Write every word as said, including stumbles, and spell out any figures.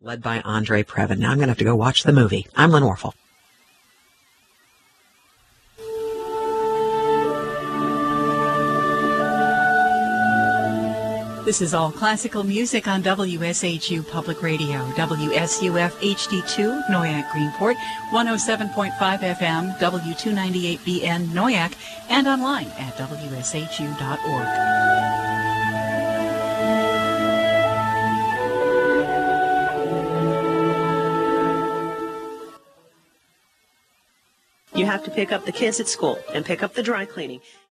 led by Andre Previn. Now I'm going to have to go watch the movie. I'm Lynn Orful. This is all classical music on W S H U Public Radio, W S U F H D two, Noyak Greenport, one oh seven point five F M, W two ninety-eight B N, Noyak, and online at W S H U dot org. You have to pick up the kids at school and pick up the dry cleaning.